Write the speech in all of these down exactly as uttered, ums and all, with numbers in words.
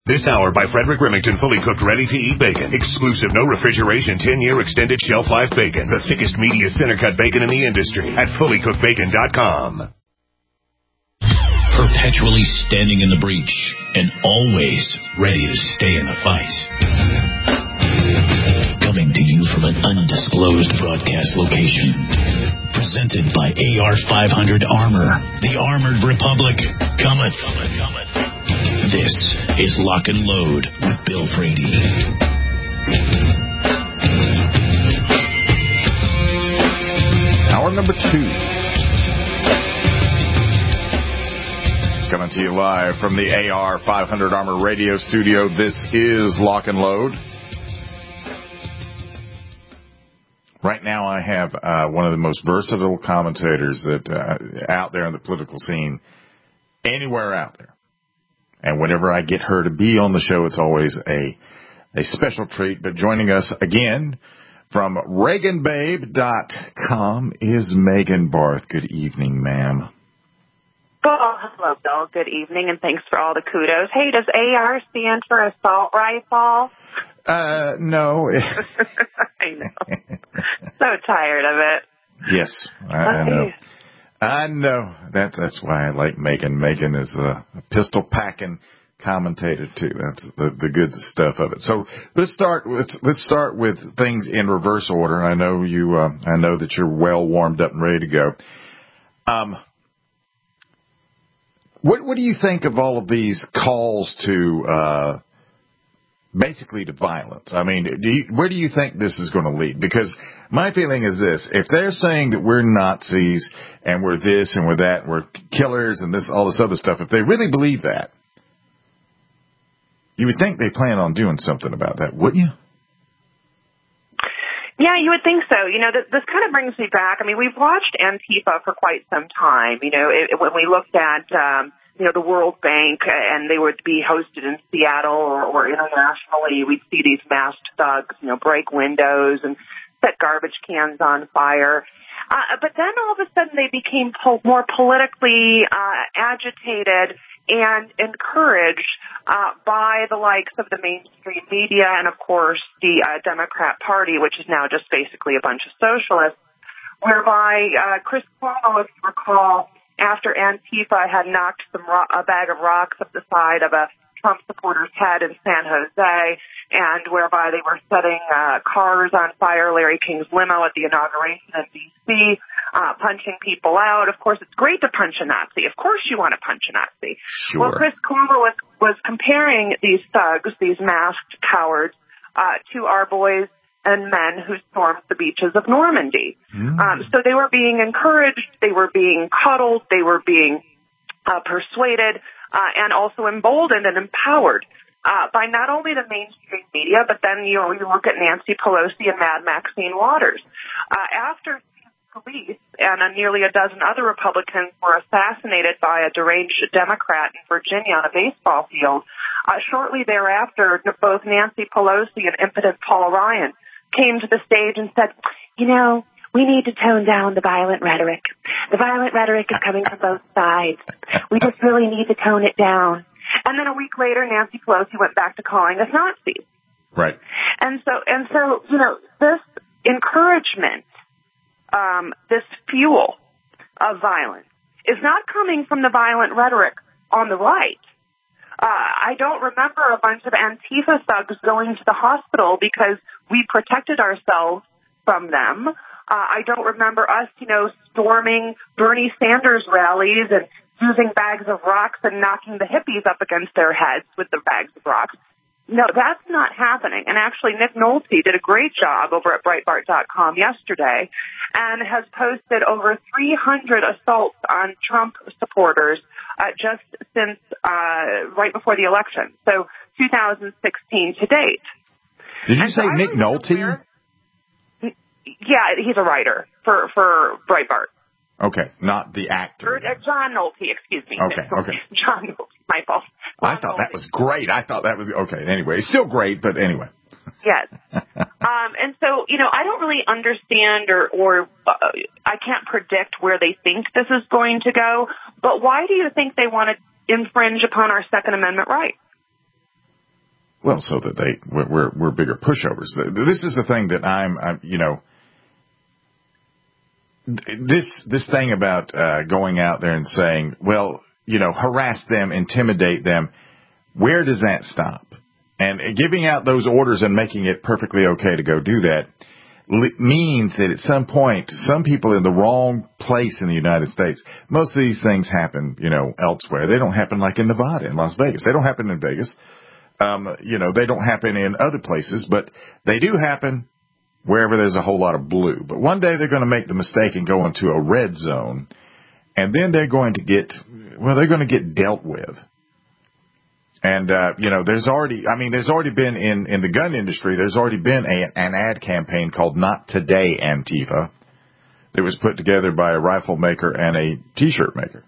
This hour by Frederick Remington, fully cooked, ready-to-eat bacon. Exclusive, no refrigeration, ten-year extended shelf life bacon. The thickest, meatiest center-cut bacon in the industry at fully cooked bacon dot com. Perpetually standing in the breach and always ready to stay in the fight. Coming to you from an undisclosed broadcast location. Presented by A R five hundred Armor. The Armored Republic cometh. cometh, cometh. This is Lock and Load with Bill Frady. Hour number two. Coming to you live from the A R five hundred Armor Radio Studio. This is Lock and Load. Right now I have uh, one of the most versatile commentators that uh, out there in the political scene, anywhere out there. And whenever I get her to be on the show, it's always a a special treat. But joining us again from Reagan Babe dot com is Megan Barth. Good evening, ma'am. Oh, hello, Bill. Good evening, and thanks for all the kudos. Hey, does A R stand for assault rifle? Uh, no. I know. So tired of it. Yes, I, I know. I know. That's that's why I like Megan. Megan is a, a pistol-packing commentator, too. That's the, the good stuff of it. So let's start with, let's start with things in reverse order. I know you. Uh, I know that you're well warmed up and ready to go. Um, what what do you think of all of these calls to uh, basically to violence? I mean, do you, where do you think this is going to lead? Because my feeling is this: if they're saying that we're Nazis and we're this and we're that, and we're killers and this, all this other stuff, if they really believe that, you would think they plan on doing something about that, wouldn't you? Yeah, you would think so. You know, this, this kind of brings me back. I mean, we've watched Antifa for quite some time. You know, it, when we looked at, um, you know, the World Bank and they would be hosted in Seattle or, or internationally, we'd see these masked thugs, you know, break windows and set garbage cans on fire. Uh, but then all of a sudden they became po- more politically uh, agitated and encouraged uh, by the likes of the mainstream media and, of course, the uh, Democrat Party, which is now just basically a bunch of socialists, whereby uh, Chris Cuomo, if you recall, after Antifa had knocked some ro- a bag of rocks up the side of a Trump supporter's head in San Jose, and whereby they were setting uh, cars on fire, Larry King's limo at the inauguration in D C, uh, punching people out. Of course, it's great to punch a Nazi. Of course you want to punch a Nazi. Sure. Well, Chris Cuomo was, was comparing these thugs, these masked cowards, uh, to our boys and men who stormed the beaches of Normandy. Mm. Um, so they were being encouraged, they were being cuddled, they were being uh, persuaded, Uh, and also emboldened and empowered uh, by not only the mainstream media, but then, you know, you look at Nancy Pelosi and Mad Maxine Waters. Uh, after police and uh, nearly a dozen other Republicans were assassinated by a deranged Democrat in Virginia on a baseball field, uh, shortly thereafter, both Nancy Pelosi and impotent Paul Ryan came to the stage and said, you know, we need to tone down the violent rhetoric. The violent rhetoric is coming from both sides. We just really need to tone it down. And then a week later, Nancy Pelosi went back to calling us Nazis. Right. And so, and so, you know, this encouragement, um, this fuel of violence is not coming from the violent rhetoric on the right. Uh, I don't remember a bunch of Antifa thugs going to the hospital because we protected ourselves from them. Uh, I don't remember us, you know, storming Bernie Sanders rallies and using bags of rocks and knocking the hippies up against their heads with the bags of rocks. No, that's not happening. And actually, Nick Nolte did a great job over at Breitbart dot com yesterday and has posted over three hundred assaults on Trump supporters uh, just since uh, right before the election. So two thousand sixteen to date. Did you and say so Nick Nolte? Aware- Yeah, he's a writer for, for Breitbart. Okay, not the actor. Or, uh, John Nolte, excuse me. Okay, okay. John Nolte, my fault. John I thought Nolte. That was great. I thought that was, okay, anyway. It's still great, but anyway. Yes. um, and so, you know, I don't really understand or, or uh, I can't predict where they think this is going to go, but why do you think they want to infringe upon our Second Amendment rights? Well, so that they we're we're bigger pushovers. This is the thing that I'm, I'm you know, this this thing about uh, going out there and saying, well, you know, harass them, intimidate them. Where does that stop? And giving out those orders and making it perfectly okay to go do that means that at some point, some people in the wrong place in the United States, most of these things happen, you know, elsewhere. They don't happen like in Nevada, in Las Vegas. They don't happen in Vegas. Um, you know, they don't happen in other places, but they do happen wherever there's a whole lot of blue. But one day they're going to make the mistake and go into a red zone, and then they're going to get, well, they're going to get dealt with. And, uh, you know, there's already, I mean, there's already been in, in the gun industry, there's already been a, an ad campaign called Not Today Antifa that was put together by a rifle maker and a t-shirt maker,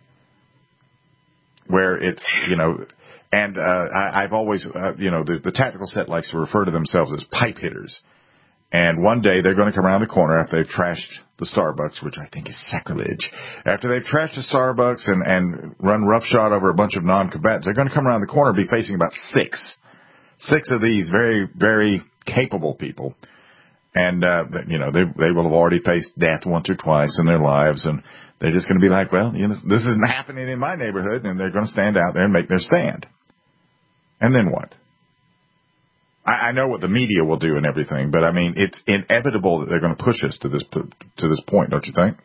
where it's, you know, and, uh, I, I've always, uh, you know, the, the tactical set likes to refer to themselves as pipe hitters. And one day they're going to come around the corner after they've trashed the Starbucks, which I think is sacrilege. After they've trashed the Starbucks and, and run roughshod over a bunch of non-combatants, they're going to come around the corner and be facing about six. Six of these very, very capable people. And, uh, you know, they, they will have already faced death once or twice in their lives. And they're just going to be like, well, you know, this isn't happening in my neighborhood. And they're going to stand out there and make their stand. And then what? I know what the media will do and everything, but I mean, it's inevitable that they're going to push us to this to this point, don't you think?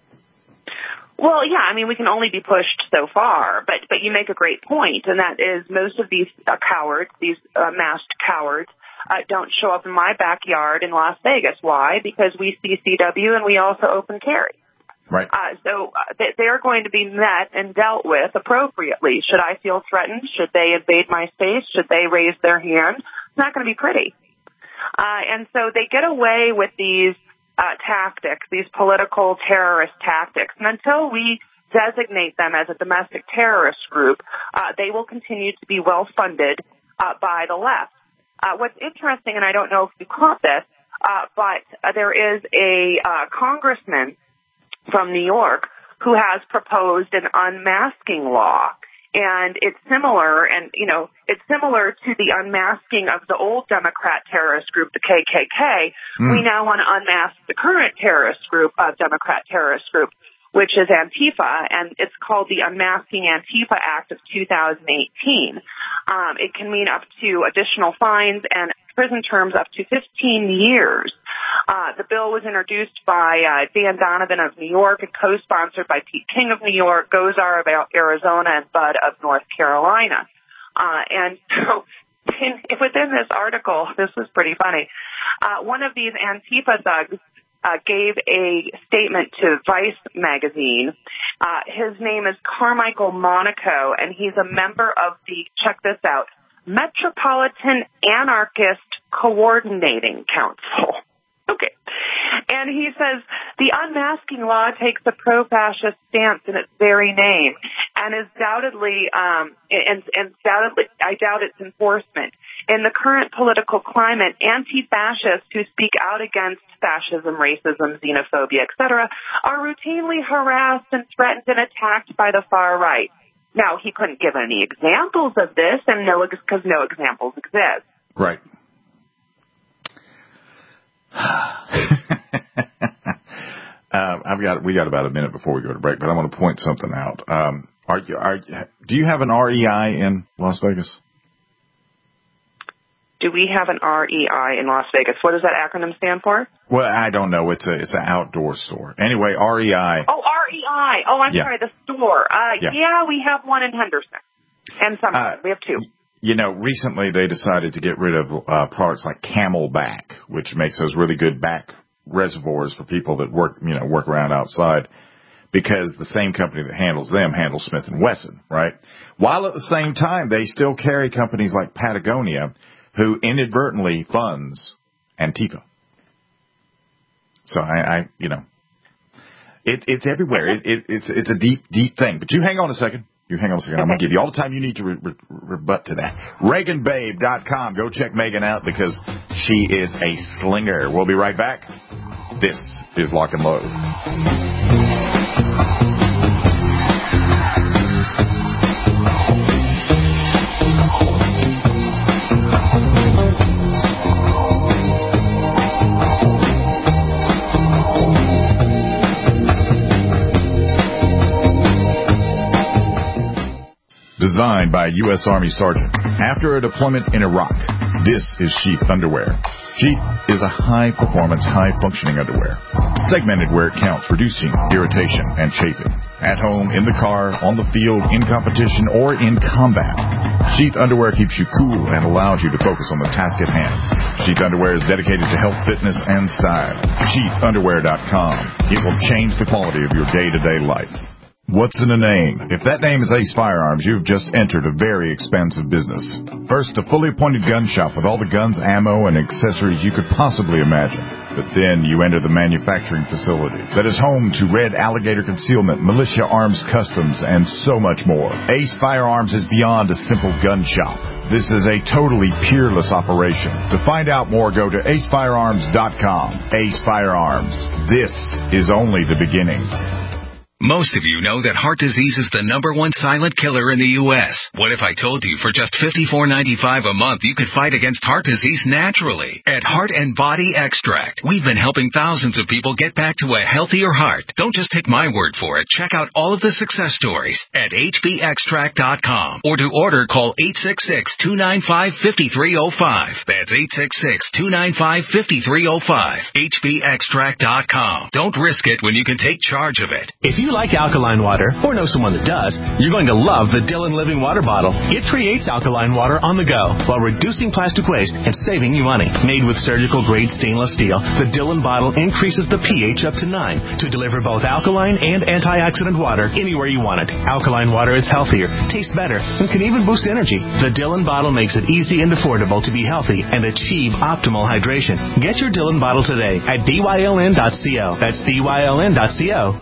Well, yeah. I mean, we can only be pushed so far, but but you make a great point, and that is most of these uh, cowards, these uh, masked cowards, uh, don't show up in my backyard in Las Vegas. Why? Because we C C W and we also open carry. Right. Uh, so uh, they, they're going to be met and dealt with appropriately. Should I feel threatened? Should they invade my space? Should they raise their hand? It's not going to be pretty. Uh, and so they get away with these uh, tactics, these political terrorist tactics. And until we designate them as a domestic terrorist group, uh, they will continue to be well funded uh, by the left. Uh, what's interesting, and I don't know if you caught this, uh, but uh, there is a uh, congressman from New York who has proposed an unmasking law. And it's similar, and, you know, it's similar to the unmasking of the old Democrat terrorist group, the K K K. Mm. We now want to unmask the current terrorist group, uh, Democrat terrorist group, which is Antifa, and it's called the Unmasking Antifa Act of two thousand eighteen. Um, it can mean up to additional fines and prison terms up to fifteen years. Uh, the bill was introduced by uh, Dan Donovan of New York and co-sponsored by Pete King of New York, Gozar of Arizona, and Bud of North Carolina. Uh, and so in, within this article, this was pretty funny, uh, one of these Antifa thugs uh, gave a statement to Vice magazine. Uh, his name is Carmichael Monaco, and he's a member of the, check this out, Metropolitan Anarchist Coordinating Council. Okay. And he says, the unmasking law takes a pro-fascist stance in its very name and is doubtedly, um, and, and doubtedly, I doubt its enforcement. In the current political climate, anti-fascists who speak out against fascism, racism, xenophobia, et cetera, are routinely harassed and threatened and attacked by the far right. Now, he couldn't give any examples of this, and no, because no examples exist. Right. uh, I've got we got about a minute before we go to break, but I want to point something out. Um, are you are do you have an R E I in Las Vegas? Do we have an R E I in Las Vegas? What does that acronym stand for? Well, I don't know. It's a it's an outdoor store. Anyway, R E I. Oh, R E I. Oh, I'm yeah. sorry, the store. Uh, yeah. yeah, we have one in Henderson, and some uh, we have two. You know, recently they decided to get rid of uh, products like Camelback, which makes those really good back reservoirs for people that work, you know, work around outside, because the same company that handles them handles Smith and Wesson, right? While at the same time, they still carry companies like Patagonia, who inadvertently funds Antifa. So I, I you know, it, it's everywhere. It, it, it's it's a deep, deep thing. But you hang on a second. You hang on a second. I'm going to give you all the time you need to re- re- rebut to that. Reagan Babe dot com. Go check Megan out because she is a slinger. We'll be right back. This is Lock and Load. designed by a U S Army sergeant after a deployment in Iraq. This is Sheath Underwear. Sheath is a high-performance, high-functioning underwear, segmented where it counts, reducing irritation and chafing. At home, in the car, on the field, in competition, or in combat, Sheath Underwear keeps you cool and allows you to focus on the task at hand. Sheath Underwear is dedicated to health, fitness, and style. sheath underwear dot com. It will change the quality of your day-to-day life. What's in a name? If that name is Ace Firearms, you've just entered a very expansive business. First, a fully appointed gun shop with all the guns, ammo, and accessories you could possibly imagine. But then you enter the manufacturing facility that is home to Red Alligator Concealment, Militia Arms Customs, and so much more. Ace Firearms is beyond a simple gun shop. This is a totally peerless operation. To find out more, go to ace firearms dot com. Ace Firearms. This is only the beginning. Most of you know that heart disease is the number one silent killer in the U S What if I told you for just fifty-four ninety-five a month you could fight against heart disease naturally? At Heart and Body Extract, we've been helping thousands of people get back to a healthier heart. Don't just take my word for it. Check out all of the success stories at h b extract dot com. Or to order, call eight six six, two nine five, five three zero five. That's eight six six, two nine five, five three zero five. h b extract dot com. Don't risk it when you can take charge of it. If you like alkaline water, or know someone that does, you're going to love the Dillon Living Water Bottle. It creates alkaline water on the go while reducing plastic waste and saving you money. Made with surgical-grade stainless steel, the Dillon bottle increases the pH up to nine to deliver both alkaline and antioxidant water anywhere you want it. Alkaline water is healthier, tastes better, and can even boost energy. The Dillon bottle makes it easy and affordable to be healthy and achieve optimal hydration. Get your Dillon bottle today at D Y L N dot co. That's D Y L N dot co.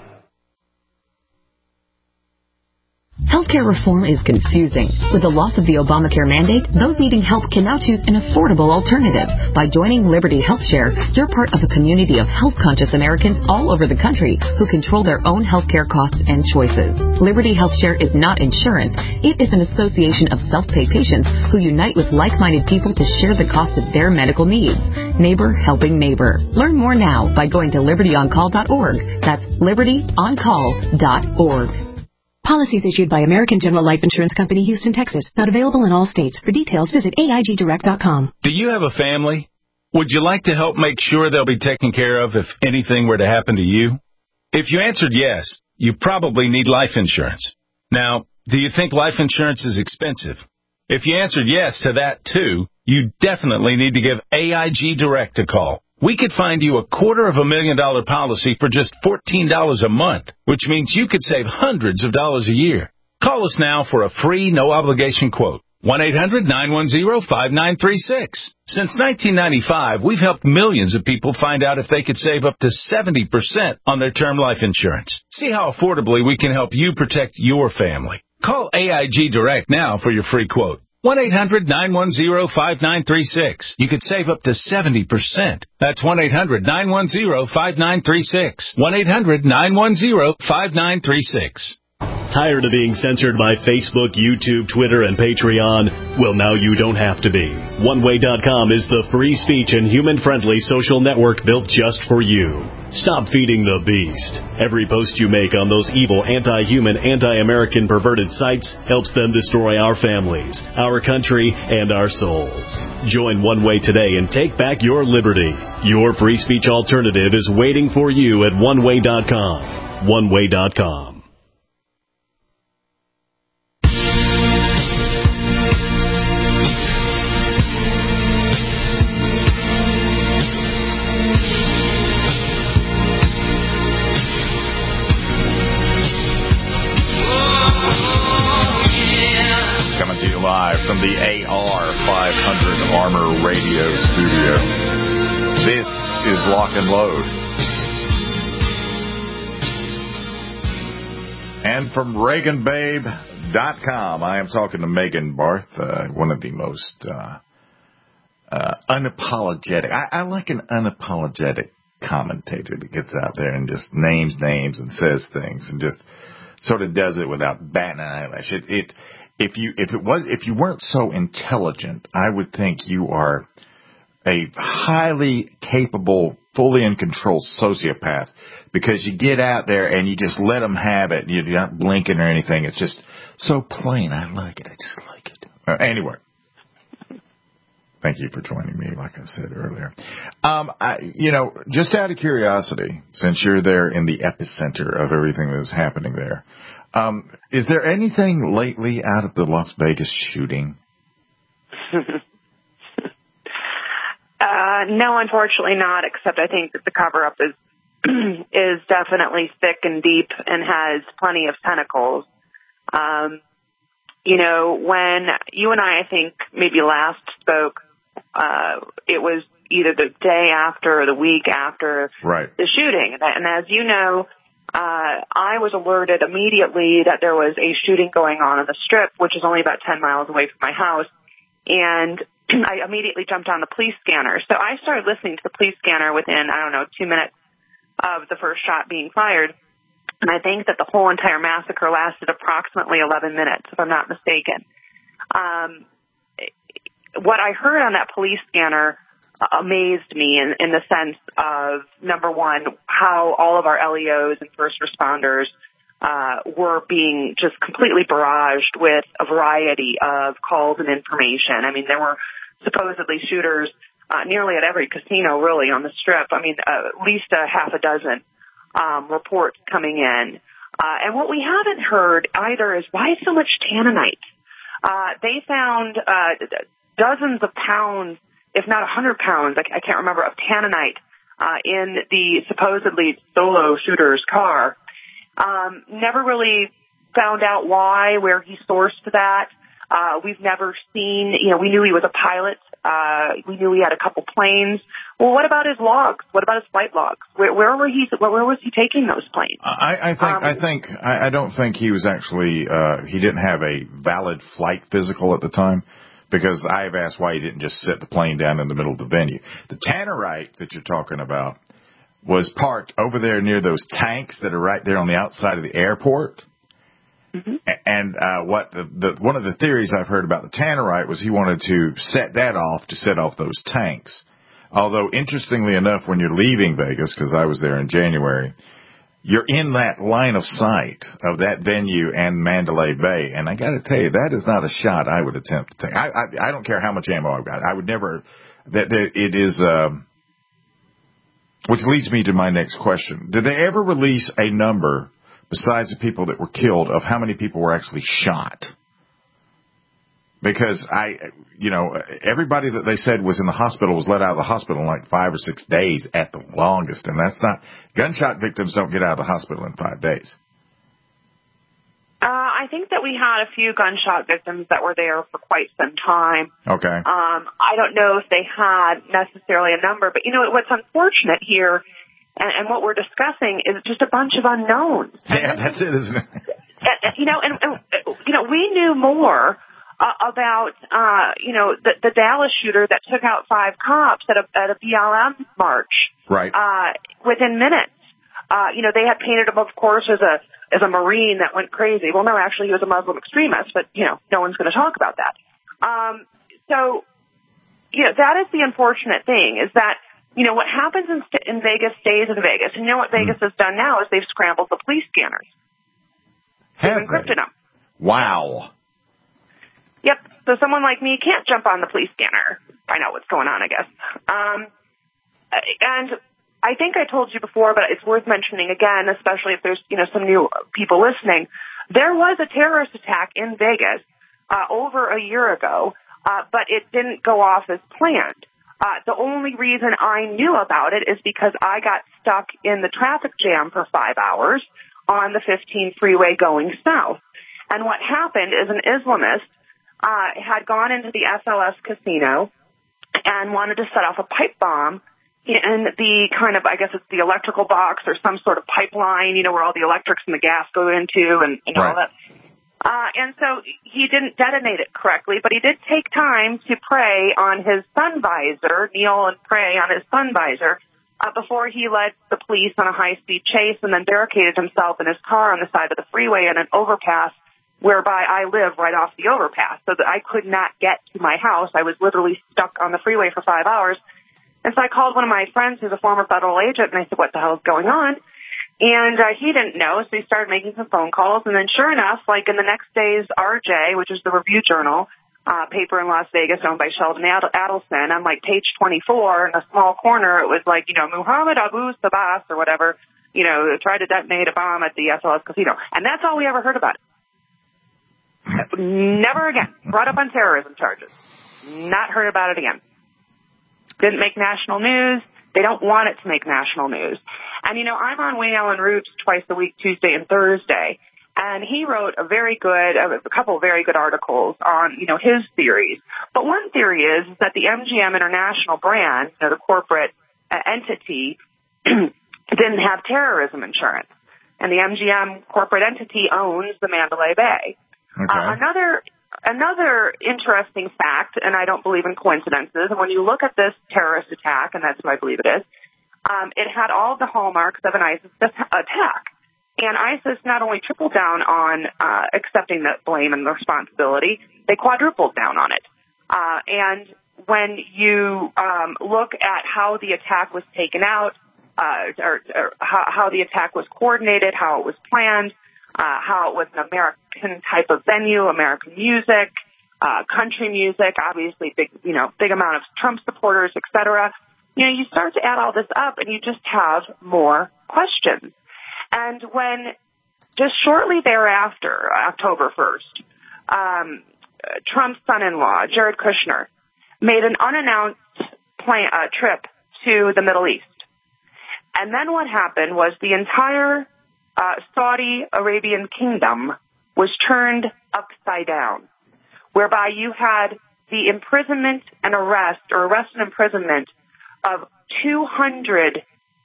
Healthcare reform is confusing. With the loss of the Obamacare mandate, those needing help can now choose an affordable alternative. By joining Liberty HealthShare, you're part of a community of health-conscious Americans all over the country who control their own healthcare costs and choices. Liberty HealthShare is not insurance. It is an association of self-pay patients who unite with like-minded people to share the cost of their medical needs. Neighbor helping neighbor. Learn more now by going to liberty on call dot org. That's liberty on call dot org. Policies issued by American General Life Insurance Company, Houston, Texas. Not available in all states. For details, visit A I G direct dot com. Do you have a family? Would you like to help make sure they'll be taken care of if anything were to happen to you? If you answered yes, you probably need life insurance. Now, do you think life insurance is expensive? If you answered yes to that too, you definitely need to give A I G Direct a call. We could find you a quarter of a million dollar policy for just fourteen dollars a month, which means you could save hundreds of dollars a year. Call us now for a free, no-obligation quote. one eight hundred, nine one zero, five nine three six. Since nineteen ninety-five, we've helped millions of people find out if they could save up to seventy percent on their term life insurance. See how affordably we can help you protect your family. Call A I G Direct now for your free quote. one eight hundred, nine one zero, five nine three six. You could save up to seventy percent. That's one eight hundred, nine one zero, five nine three six. one eight hundred, nine one zero, five nine three six. Tired of being censored by Facebook, YouTube, Twitter, and Patreon? Well, now you don't have to be. one way dot com is the free speech and human-friendly social network built just for you. Stop feeding the beast. Every post you make on those evil, anti-human, anti-American perverted sites helps them destroy our families, our country, and our souls. Join One Way today and take back your liberty. Your free speech alternative is waiting for you at one way dot com. one way dot com. Live from the A R five hundred Armor Radio Studio. This is Lock and Load. And from Reagan Babe dot com, I am talking to Megan Barth, uh, one of the most uh, uh, unapologetic. I, I like an unapologetic commentator that gets out there and just names names and says things and just sort of does it without batting an eyelash. It, it If you if it was if you weren't so intelligent, I would think you are a highly capable, fully in control sociopath, because you get out there and you just let them have it. You're not blinking or anything. It's just So plain. I like it. I just like it. Uh, anyway. Thank you for joining me, like I said earlier. Um, I, you know, just out of curiosity, since you're there in the epicenter of everything that's happening there, um, is there anything lately out of the Las Vegas shooting? uh, no, unfortunately not, except I think that the cover-up is is definitely thick and deep and has plenty of tentacles. Um, you know, when you and I, I think, maybe last spoke, uh, it was either the day after or the week after right. the shooting. And as you know, uh, I was alerted immediately that there was a shooting going on on the Strip, which is only about ten miles away from my house. And I immediately jumped on the police scanner. So I started listening to the police scanner within, I don't know, two minutes of the first shot being fired. And I think that the whole entire massacre lasted approximately eleven minutes, if I'm not mistaken. Um, what I heard on that police scanner amazed me in, in the sense of, number one, how all of our L E Os and first responders uh, were being just completely barraged with a variety of calls and information. I mean, there were supposedly shooters Uh, nearly at every casino, really, on the Strip. I mean, uh, at least a half a dozen um, reports coming in. Uh, and what we haven't heard either is why so much tanninite? Uh, they found uh, dozens of pounds, if not a hundred pounds, I, I can't remember, of tanninite uh, in the supposedly solo shooter's car. Um, never really found out why, where he sourced that. Uh, we've never seen, you know, we knew he was a pilot. Uh, we knew he had a couple planes. Well, what about his logs? What about his flight logs? Where, where were he, where, where was he taking those planes? I, I think, um, I think, I, I don't think he was actually, uh, he didn't have a valid flight physical at the time, because I've asked why he didn't just set the plane down in the middle of the venue. The tannerite that you're talking about was parked over there near those tanks that are right there on the outside of the airport. Mm-hmm. And uh, what the, the one of the theories I've heard about the tannerite was he wanted to set that off to set off those tanks. Although, interestingly enough, when you're leaving Vegas, because I was there in January, you're in that line of sight of that venue and Mandalay Bay. And I got to tell you, that is not a shot I would attempt to take. I, I, I don't care how much ammo I've got. I would never. That, that it is. Um, which leads me to my next question. Did they ever release a number, besides the people that were killed, of how many people were actually shot? Because I, you know, everybody that they said was in the hospital was let out of the hospital in like five or six days at the longest. And that's not, gunshot victims don't get out of the hospital in five days. Uh, I think that we had a few gunshot victims that were there for quite some time. Okay. Um, I don't know if they had necessarily a number, but you know, what's unfortunate here, and, and what we're discussing, is just a bunch of unknowns. Yeah, that's it, isn't it? And, you know, and, and you know, we knew more uh, about uh, you know the, the Dallas shooter that took out five cops at a at a B L M march. Right. Uh, within minutes. Uh, you know, they had painted him, of course, as a as a Marine that went crazy. Well, no, actually, he was a Muslim extremist, but you know, no one's going to talk about that. Um, so, you know, that is the unfortunate thing, is that, you know, what happens in, in Vegas stays in Vegas. And you know what Vegas mm. has done now is they've scrambled the police scanners. Have they've encrypted they? them. Wow. Yep. So someone like me can't jump on the police scanner, find out what's going on, I guess. Um, and I think I told you before, but it's worth mentioning again, especially if there's, you know, some new people listening. There was a terrorist attack in Vegas uh, over a year ago, uh, but it didn't go off as planned. Uh, the only reason I knew about it is because I got stuck in the traffic jam for five hours on the fifteen freeway going south. And what happened is an Islamist uh, had gone into the S L S casino and wanted to set off a pipe bomb in the kind of, I guess it's the electrical box or some sort of pipeline, you know, where all the electrics and the gas go into and, and all right. that. Uh, and so he didn't detonate it correctly, but he did take time to pray on his sun visor, kneel and pray on his sun visor, uh, before he led the police on a high-speed chase and then barricaded himself in his car on the side of the freeway in an overpass whereby I live right off the overpass, so that I could not get to my house. I was literally stuck on the freeway for five hours. And so I called one of my friends who's a former federal agent, and I said, what the hell is going on? And uh, he didn't know, so he started making some phone calls. And then sure enough, like in the next day's R J, which is the Review Journal, uh, paper in Las Vegas owned by Sheldon Ad- Adelson, on like page twenty-four in a small corner, it was like, you know, Muhammad Abu Sabas or whatever, you know, tried to detonate a bomb at the S L S casino. And that's all we ever heard about it. Never again. Brought up on terrorism charges. Not heard about it again. Didn't make national news. They don't want it to make national news. And, you know, I'm on Wayne Allen Roots twice a week, Tuesday and Thursday. And he wrote a very good, a couple of very good articles on, you know, his theories. But one theory is that the M G M International brand, you know, the corporate uh, entity, didn't have terrorism insurance. And the M G M corporate entity owns the Mandalay Bay. Okay. Uh, another another interesting fact, and I don't believe in coincidences, and when you look at this terrorist attack, and that's what I believe it is, um, it had all the hallmarks of an ISIS attack. And ISIS not only tripled down on uh, accepting the blame and the responsibility, they quadrupled down on it. Uh, and when you um, look at how the attack was taken out, uh, or, or how, how the attack was coordinated, how it was planned, Uh, how it was an American type of venue, American music, uh, country music, obviously big, you know, big amount of Trump supporters, et cetera. You know, you start to add all this up and you just have more questions. And when just shortly thereafter, October first, um, Trump's son-in-law, Jared Kushner, made an unannounced plan, uh, trip to the Middle East. And then what happened was the entire Uh, Saudi Arabian kingdom was turned upside down, whereby you had the imprisonment and arrest, or arrest and imprisonment of two hundred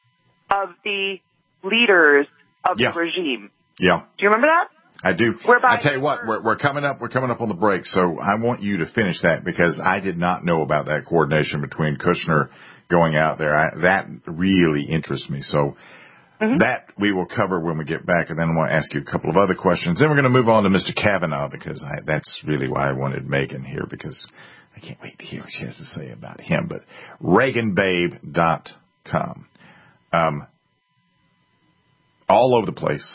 of the leaders of yeah. the regime. Yeah. Do you remember that? I do. Whereby I tell you what, we're, we're coming up. We're coming up on the break, so I want you to finish that because I did not know about that coordination between Kushner going out there. I, that really interests me. So. Mm-hmm. That we will cover when we get back, and then I want to ask you a couple of other questions. Then we're going to move on to Mister Kavanaugh because I, that's really why I wanted Megan here because I can't wait to hear what she has to say about him. But Reagan Babe dot com. Um, all over the place.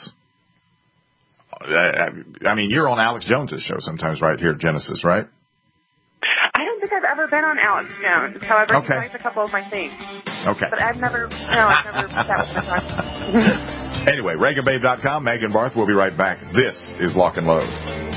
I, I mean, you're on Alex Jones's show sometimes right here at Genesis, right? I don't think I've ever been on Alex Jones. However, okay. he plays a couple of my things. Okay. But I've never, no, I've never sat with my Anyway, Reagan Babe dot com, Megan Barth. We'll be right back. This is Lock and Load.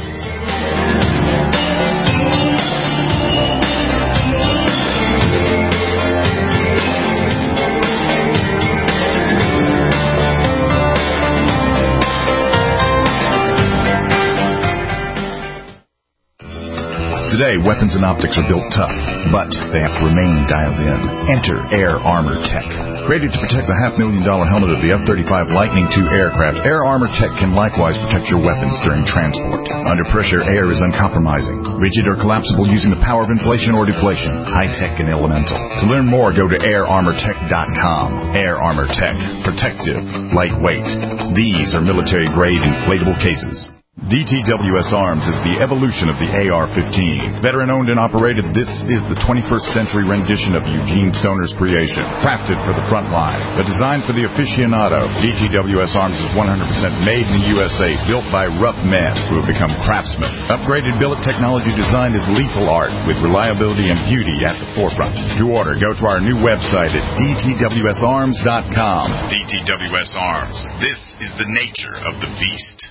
Today, weapons and optics are built tough, but they have to remain dialed in. Enter Air Armor Tech. Created to protect the half-million dollar helmet of the F thirty-five Lightning two aircraft, Air Armor Tech can likewise protect your weapons during transport. Under pressure, air is uncompromising, rigid or collapsible using the power of inflation or deflation, high-tech and elemental. To learn more, go to air armor tech dot com. Air Armor Tech. Protective. Lightweight. These are military-grade inflatable cases. D T W S Arms is the evolution of the A R fifteen. Veteran-owned and operated, this is the twenty-first century rendition of Eugene Stoner's creation. Crafted for the front line, but designed for the aficionado. D T W S Arms is one hundred percent made in the U S A, built by rough men who have become craftsmen. Upgraded billet technology designed as lethal art, with reliability and beauty at the forefront. To order, go to our new website at D T W S arms dot com. D T W S Arms. This is the nature of the beast.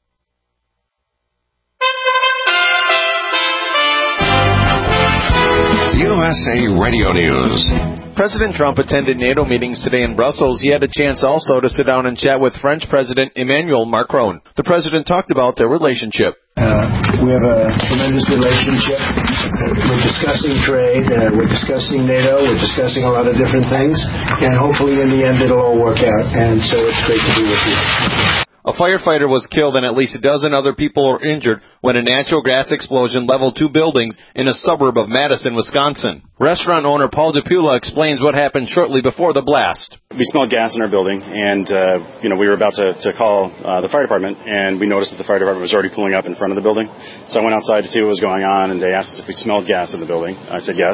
U S A Radio News. President Trump attended NATO meetings today in Brussels. He had a chance also to sit down and chat with French President Emmanuel Macron. The president talked about their relationship. Uh, we have a tremendous relationship. We're discussing trade. Uh, we're discussing NATO. We're discussing a lot of different things. And hopefully in the end it'll all work out. And so it's great to be with you. A firefighter was killed and at least a dozen other people were injured when a natural gas explosion leveled two buildings in a suburb of Madison, Wisconsin. Restaurant owner Paul DePula explains what happened shortly before the blast. We smelled gas in our building, and uh, you know we were about to, to call uh, the fire department, and we noticed that the fire department was already pulling up in front of the building. So I went outside to see what was going on, and they asked us if we smelled gas in the building. I said yes.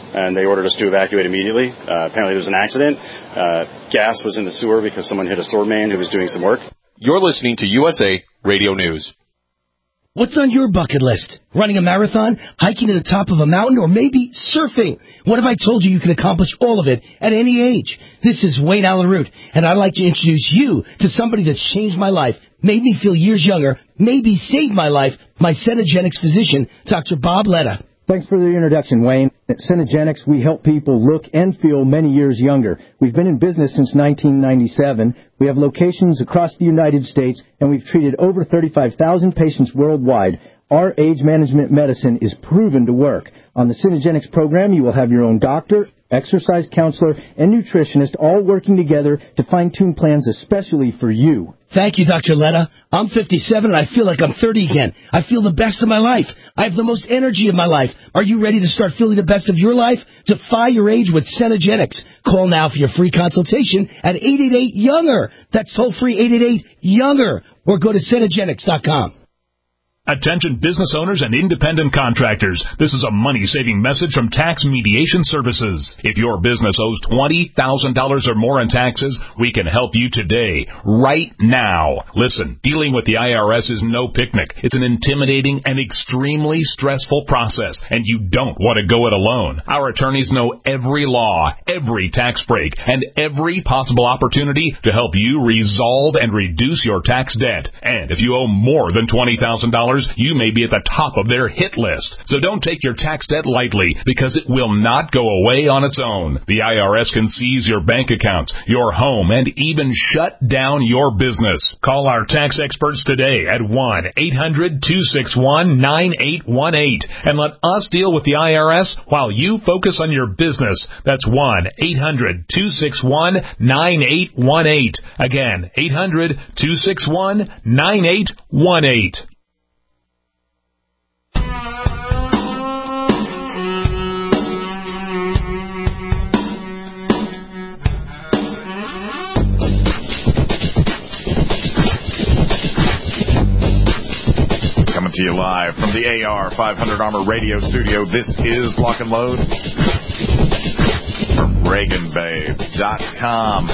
and they ordered us to evacuate immediately. Uh, apparently there was an accident. Uh, gas was in the sewer because someone hit a sewer man who was doing some work. You're listening to U S A Radio News. What's on your bucket list? Running a marathon, hiking to the top of a mountain, or maybe surfing? What if I told you you can accomplish all of it at any age? This is Wayne Allen Root, and I'd like to introduce you to somebody that's changed my life, made me feel years younger, maybe saved my life, my Cenegenics physician, Doctor Bob Letta. Thanks for the introduction, Wayne. At Cenegenics, we help people look and feel many years younger. We've been in business since nineteen ninety-seven. We have locations across the United States, and we've treated over thirty-five thousand patients worldwide. Our age management medicine is proven to work. On the Cenegenics program, you will have your own doctor, exercise counselor, and nutritionist all working together to fine-tune plans especially for you. Thank you, Doctor Letta. I'm fifty-seven, and I feel like I'm thirty again. I feel the best of my life. I have the most energy of my life. Are you ready to start feeling the best of your life? Defy your age with Cenegenics. Call now for your free consultation at eight eight eight, younger. That's toll-free eight eight eight, younger. Or go to Cenegenics dot com. Attention business owners and independent contractors. This is a money-saving message from Tax Mediation Services. If your business owes twenty thousand dollars or more in taxes, we can help you today, right now. Listen, dealing with the I R S is no picnic. It's an intimidating and extremely stressful process, and you don't want to go it alone. Our attorneys know every law, every tax break, and every possible opportunity to help you resolve and reduce your tax debt. And if you owe more than twenty thousand dollars, you may be at the top of their hit list. So don't take your tax debt lightly, because it will not go away on its own. The I R S can seize your bank accounts, your home, and even shut down your business. Call our tax experts today at one eight hundred, two six one, nine eight one eight and let us deal with the I R S while you focus on your business. That's one eight hundred, two six one, nine eight one eight. Again, eight hundred, two six one, nine eight one eight. Coming to you live from the A R five hundred Armor Radio Studio. This is Lock and Load from Reagan Babe dot com.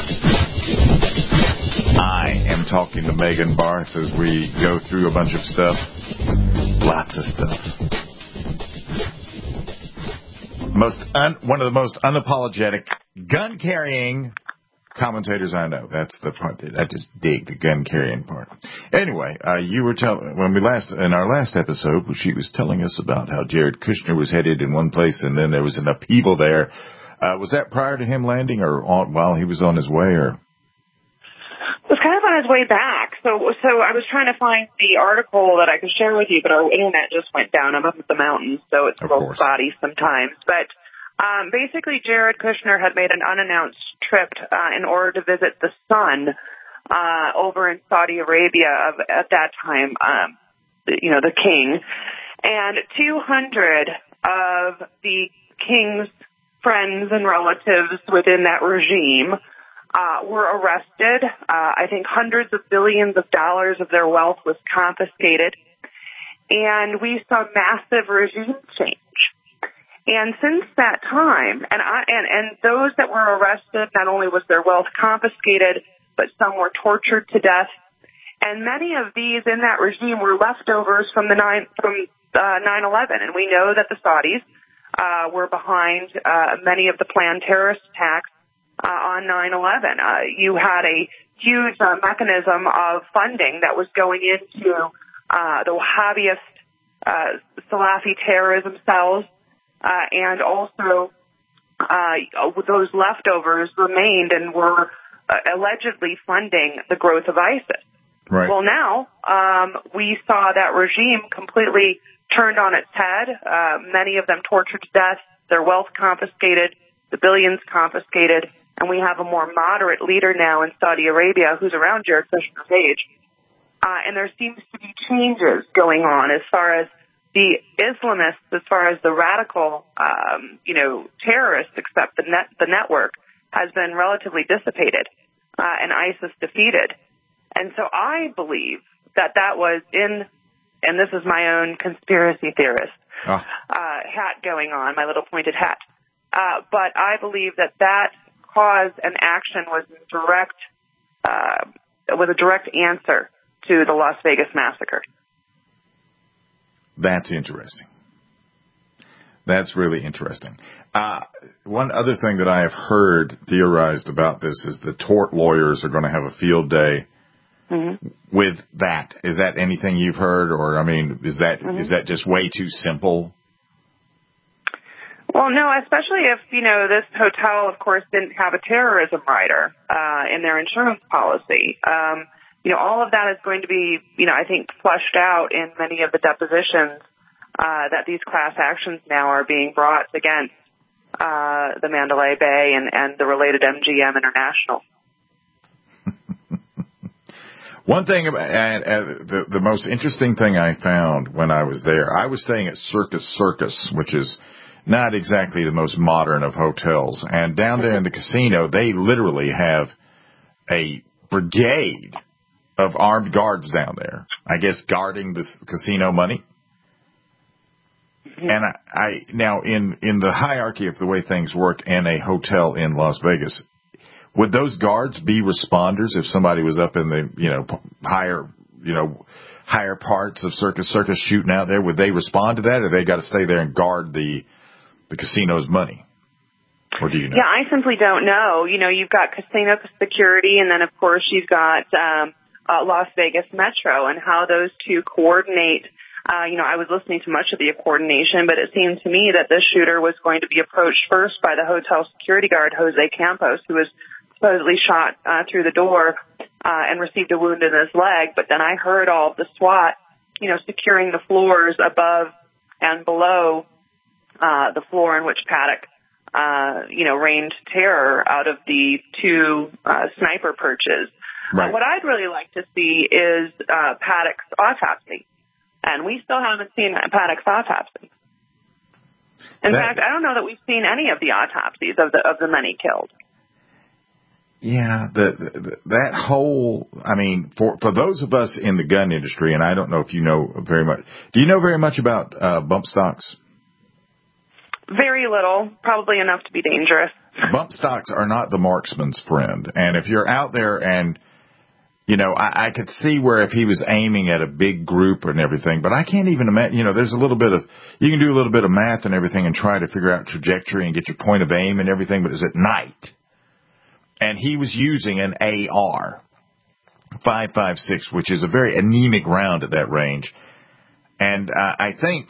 I am talking to Megan Barth as we go through a bunch of stuff. Lots of stuff. Most un, one of the most unapologetic gun-carrying commentators I know. That's the part that I just dig, the gun carrying part. Anyway, uh, you were telling, when we last, in our last episode, she was telling us about how Jared Kushner was headed in one place and then there was an upheaval there. Uh, was that prior to him landing or on, while he was on his way, or? It was kind of on his way back. So, so I was trying to find the article that I could share with you, but our internet just went down. I'm up at the mountains, so it's a little spotty sometimes. But Um, basically, Jared Kushner had made an unannounced trip uh, in order to visit the son uh, over in Saudi Arabia of, at that time, um, you know, the king. And two hundred of the king's friends and relatives within that regime uh, were arrested. Uh, I think hundreds of billions of dollars of their wealth was confiscated. And we saw massive regime change. And since that time, and, I, and and those that were arrested, not only was their wealth confiscated, but some were tortured to death. And many of these in that regime were leftovers from the nine from uh, nine eleven. And we know that the Saudis uh, were behind uh, many of the planned terrorist attacks uh, on nine eleven. Uh, you had a huge uh, mechanism of funding that was going into uh, the Wahhabist uh, Salafi terrorism cells. Uh, and also, uh, those leftovers remained and were uh, allegedly funding the growth of ISIS. Right. Well, now um, we saw that regime completely turned on its head. Uh, many of them tortured to death, their wealth confiscated, the billions confiscated, and we have a more moderate leader now in Saudi Arabia who's around Jared Kushner's age. Uh, and there seems to be changes going on as far as the Islamists, as far as the radical, um, you know, terrorists, except the net, the network, has been relatively dissipated uh, and ISIS defeated. And so I believe that that was in, and this is my own conspiracy theorist oh. uh, hat going on, my little pointed hat. Uh, but I believe that that cause and action was in direct, uh, was a direct answer to the Las Vegas massacre. That's interesting. That's really interesting. Uh, one other thing that I have heard theorized about this is the tort lawyers are going to have a field day mm-hmm. with that. Is that anything you've heard, or I mean, is that mm-hmm. is that just way too simple? Well, no, especially if, you know, this hotel, of course, didn't have a terrorism rider uh, in their insurance policy. Um, you know, all of that is going to be, you know, I think fleshed out in many of the depositions uh, that these class actions now are being brought against uh, the Mandalay Bay and, and the related M G M International. One thing about uh, the, the most interesting thing I found when I was there, I was staying at Circus Circus, which is not exactly the most modern of hotels. And down there in the casino, they literally have a brigade of armed guards down there, I guess, guarding the casino money. Mm-hmm. And I, I now in, in the hierarchy of the way things work in a hotel in Las Vegas, would those guards be responders if somebody was up in the, you know, higher, you know, higher parts of Circus Circus shooting out there? Would they respond to that, or they got to stay there and guard the the casino's money? Or do you know? Yeah, I simply don't know. You know, you've got casino security, and then, of course, you've got um, uh, Las Vegas Metro, and how those two coordinate. Uh, you know, I was listening to much of the coordination, but it seemed to me that this shooter was going to be approached first by the hotel security guard, Jose Campos, who was supposedly shot uh, through the door uh, and received a wound in his leg. But then I heard all of the SWAT, you know, securing the floors above and below uh, the floor in which Paddock, uh, you know, rained terror out of the two uh, sniper perches. Right. Uh, what I'd really like to see is uh, Paddock's autopsy. And we still haven't seen Paddock's autopsy. In that, fact, I don't know that we've seen any of the autopsies of the of the many killed. Yeah, the, the that whole, I mean, for for those of us in the gun industry, and I don't know if you know very much. Do you know very much about uh, bump stocks? Very little, probably enough to be dangerous. Bump stocks are not the marksman's friend, and if you're out there and you know, I, I could see where if he was aiming at a big group and everything, but I can't even imagine, you know, there's a little bit of, you can do a little bit of math and everything and try to figure out trajectory and get your point of aim and everything, but it's at night. And he was using an A R five five six, which is a very anemic round at that range. And uh, I think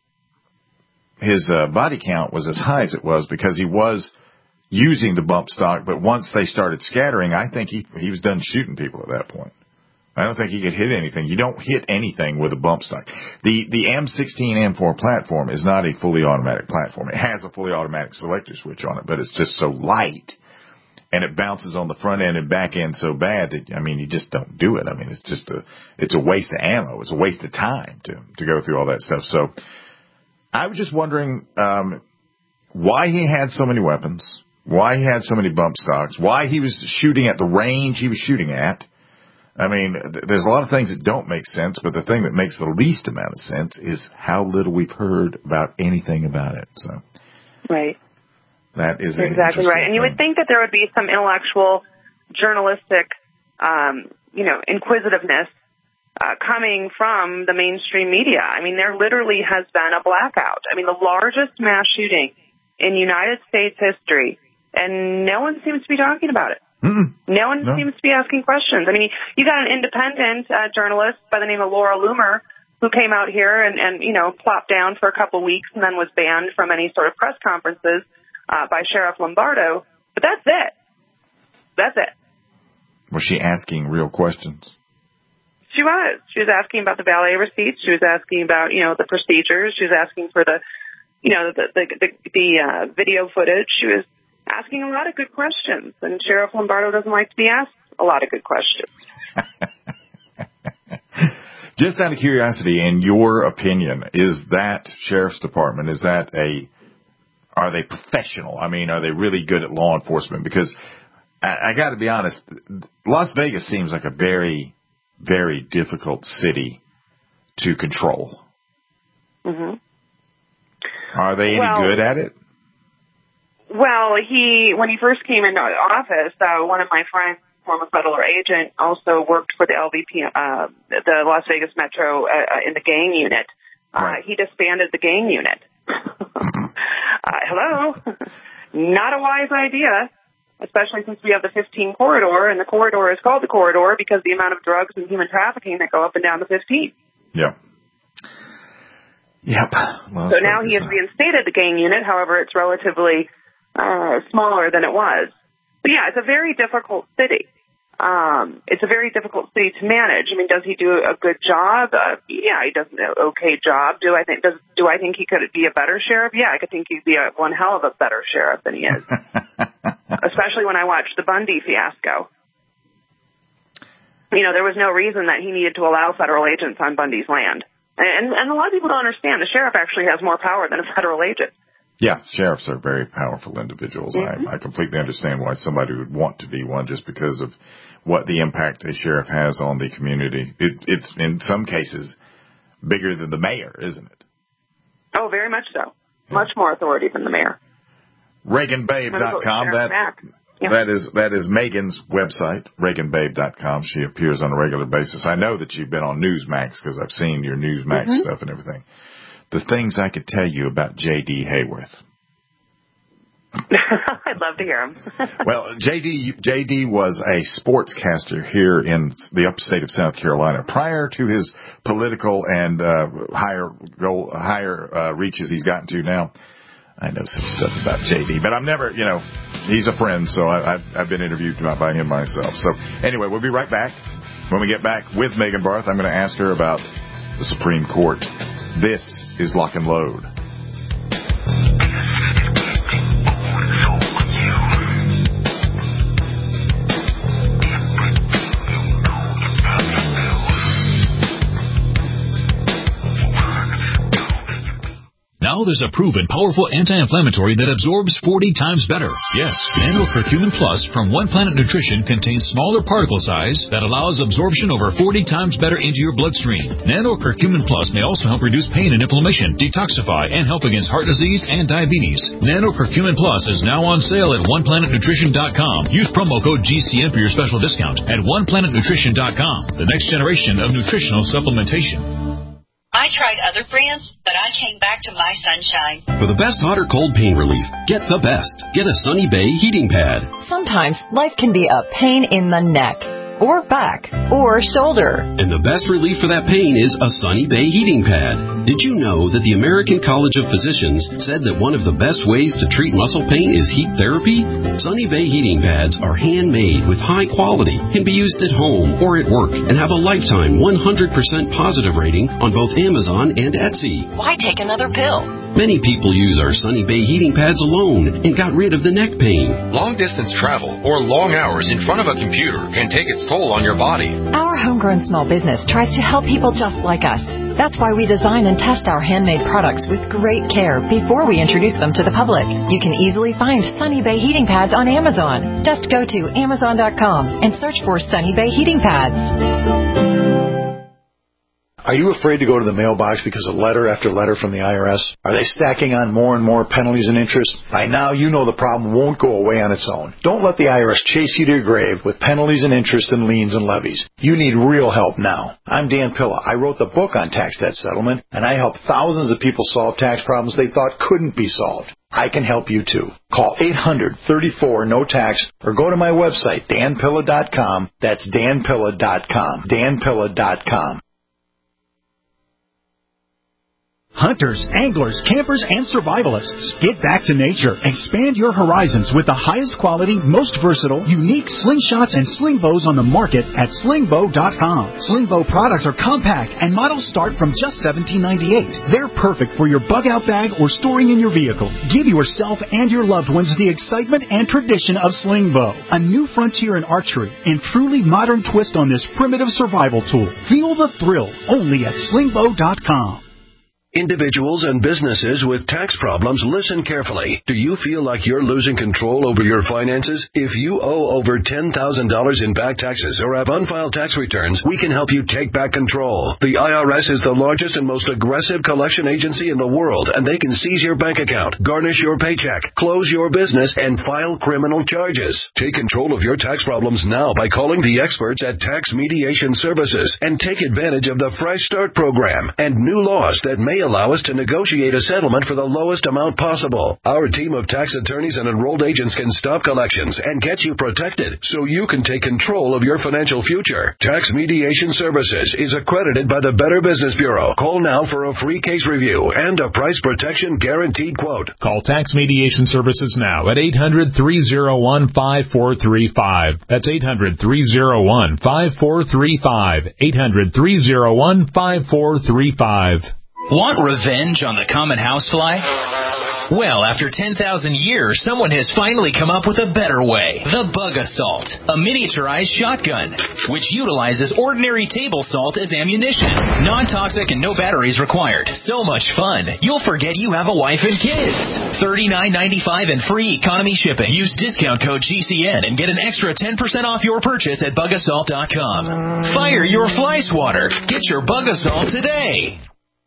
his uh, body count was as high as it was because he was using the bump stock, but once they started scattering, I think he he was done shooting people at that point. I don't think he could hit anything. You don't hit anything with a bump stock. The the M sixteen M four platform is not a fully automatic platform. It has a fully automatic selector switch on it, but it's just so light, and it bounces on the front end and back end so bad that, I mean, you just don't do it. I mean, it's just a it's a waste of ammo. It's a waste of time to to go through all that stuff. So I was just wondering um, why he had so many weapons. Why he had so many bump stocks, why he was shooting at the range he was shooting at. I mean, th- there's a lot of things that don't make sense, but the thing that makes the least amount of sense is how little we've heard about anything about it. So, right. That is exactly right. And you would think that there would be some intellectual, journalistic, um, you know, inquisitiveness uh, coming from the mainstream media. I mean, there literally has been a blackout. I mean, the largest mass shooting in United States history. And no one seems to be talking about it. Mm-mm. No one no. seems to be asking questions. I mean, you got an independent uh, journalist by the name of Laura Loomer who came out here and, and, you know, plopped down for a couple of weeks and then was banned from any sort of press conferences uh, by Sheriff Lombardo. But that's it. That's it. Was she asking real questions? She was. She was asking about the valet receipts. She was asking about, you know, the procedures. She was asking for the, you know, the the the, the uh, video footage. She was asking a lot of good questions, and Sheriff Lombardo doesn't like to be asked a lot of good questions. Just out of curiosity, in your opinion, is that Sheriff's Department, is that a, are they professional? I mean, are they really good at law enforcement? Because I, I got to be honest, Las Vegas seems like a very, very difficult city to control. Mm-hmm. Are they any well, good at it? Well, he when he first came into office, uh, one of my friends, former federal agent, also worked for the L V P, uh, the Las Vegas Metro uh, in the gang unit. Uh, he disbanded the gang unit. uh, hello, not a wise idea, especially since we have the fifteen corridor, and the corridor is called the corridor because the amount of drugs and human trafficking that go up and down the fifteen. Yep. Yep. Well, so now he has reinstated the gang unit. However, it's relatively uh, smaller than it was. But yeah, it's a very difficult city. Um, it's a very difficult city to manage. I mean, does he do a good job? Uh, yeah, he does an okay job. Do I think does do I think he could be a better sheriff? Yeah, I could think he'd be a, one hell of a better sheriff than he is. Especially when I watched the Bundy fiasco. You know, there was no reason that he needed to allow federal agents on Bundy's land. And, and a lot of people don't understand the sheriff actually has more power than a federal agent. Yeah, sheriffs are very powerful individuals. Mm-hmm. I, I completely understand why somebody would want to be one just because of what the impact a sheriff has on the community. It, it's, in some cases, bigger than the mayor, isn't it? Oh, very much so. Yeah. Much more authority than the mayor. Reagan Babe dot com. That, yeah. that is that is Megan's website, Reagan Babe dot com. She appears on a regular basis. I know that you've been on Newsmax because I've seen your Newsmax mm-hmm. stuff and everything. The things I could tell you about J D. Hayworth. I'd love to hear him. Well, J D J D was a sportscaster here in the upstate of South Carolina prior to his political and uh, higher goal, higher uh, reaches he's gotten to now. I know some stuff about J D, but I'm never, you know, he's a friend, so I, I've, I've been interviewed by him myself. So anyway, we'll be right back. When we get back with Megan Barth, I'm going to ask her about the Supreme Court. This is Lock and Load. Now there's a proven powerful anti-inflammatory that absorbs forty times better. Yes, Nano Curcumin Plus from One Planet Nutrition contains smaller particle size that allows absorption over forty times better into your bloodstream. Nano Curcumin Plus may also help reduce pain and inflammation, detoxify, and help against heart disease and diabetes. Nano Curcumin Plus is now on sale at one planet nutrition dot com. Use promo code G C N for your special discount at one planet nutrition dot com. The next generation of nutritional supplementation. I tried other brands, but I came back to my Sunshine. For the best hot or cold pain relief, get the best. Get a Sunny Bay heating pad. Sometimes life can be a pain in the neck, or back, or shoulder. And the best relief for that pain is a Sunny Bay heating pad. Did you know that the American College of Physicians said that one of the best ways to treat muscle pain is heat therapy? Sunny Bay heating pads are handmade with high quality, can be used at home or at work, and have a lifetime one hundred percent positive rating on both Amazon and Etsy. Why take another pill? Many people use our Sunny Bay heating pads alone and got rid of the neck pain. Long-distance travel or long hours in front of a computer can take its toll on your body. Our homegrown small business tries to help people just like us. That's why we design and test our handmade products with great care before we introduce them to the public. You can easily find Sunny Bay heating pads on Amazon. Just go to amazon dot com and search for Sunny Bay heating pads. Are you afraid to go to the mailbox because of letter after letter from the I R S? Are they stacking on more and more penalties and interest? By now, you know the problem won't go away on its own. Don't let the I R S chase you to your grave with penalties and interest and liens and levies. You need real help now. I'm Dan Pilla. I wrote the book on tax debt settlement, and I helped thousands of people solve tax problems they thought couldn't be solved. I can help you too. Call eight hundred, thirty-four, no tax or go to my website, dan pilla dot com. That's dan pilla dot com. dan pilla dot com. Hunters, anglers, campers, and survivalists. Get back to nature. Expand your horizons with the highest quality, most versatile, unique slingshots and sling bows on the market at sling bow dot com. Sling bow products are compact and models start from just seventeen ninety-eight. They're perfect for your bug-out bag or storing in your vehicle. Give yourself and your loved ones the excitement and tradition of sling bow, a new frontier in archery and truly modern twist on this primitive survival tool. Feel the thrill only at sling bow dot com. Individuals and businesses with tax problems, listen carefully. Do you feel like you're losing control over your finances? If you owe over ten thousand dollars in back taxes or have unfiled tax returns, we can help you take back control. The I R S is the largest and most aggressive collection agency in the world, and they can seize your bank account, garnish your paycheck, close your business, and file criminal charges. Take control of your tax problems now by calling the experts at Tax Mediation Services and take advantage of the Fresh Start program and new laws that may allow us to negotiate a settlement for the lowest amount possible. Our team of tax attorneys and enrolled agents can stop collections and get you protected so you can take control of your financial future. Tax Mediation Services is accredited by the Better Business Bureau. Call now for a free case review and a price protection guaranteed quote. Call Tax Mediation Services now at eight hundred, three oh one, five four three five. That's eight hundred, three oh one, five four three five. eight hundred, three oh one, five four three five. Want revenge on the common housefly? Well, after ten thousand years, someone has finally come up with a better way. The Bug Assault, a miniaturized shotgun, which utilizes ordinary table salt as ammunition. Non-toxic and no batteries required. So much fun, you'll forget you have a wife and kids. thirty-nine ninety-five and free economy shipping. Use discount code G C N and get an extra ten percent off your purchase at bug assault dot com. Fire your fly swatter. Get your Bug Assault today.